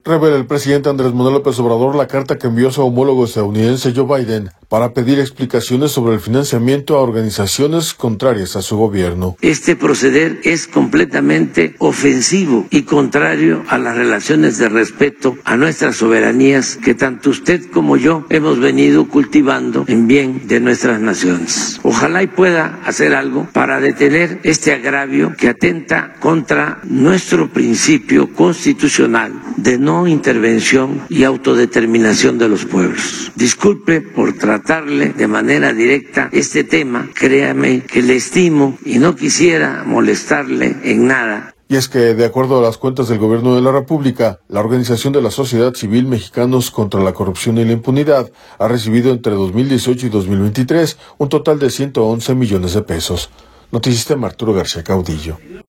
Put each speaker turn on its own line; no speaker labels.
Revela el presidente Andrés Manuel López Obrador la carta que envió a su homólogo estadounidense Joe Biden para pedir explicaciones sobre el financiamiento a organizaciones contrarias a su gobierno.
Este proceder es completamente ofensivo y contrario a las relaciones de respeto a nuestras soberanías que tanto usted como yo hemos venido cultivando en bien de nuestras naciones. Ojalá y pueda hacer algo para detener este agravio que atenta contra nuestro principio constitucional de no intervención y autodeterminación de los pueblos. Disculpe por tratarle de manera directa este tema, créame que le estimo y no quisiera molestarle en nada.
Y es que, de acuerdo a las cuentas del Gobierno de la República, la Organización de la Sociedad Civil Mexicanos contra la Corrupción y la Impunidad ha recibido entre 2018 y 2023 un total de 111 millones de pesos. Noticista Arturo García Caudillo.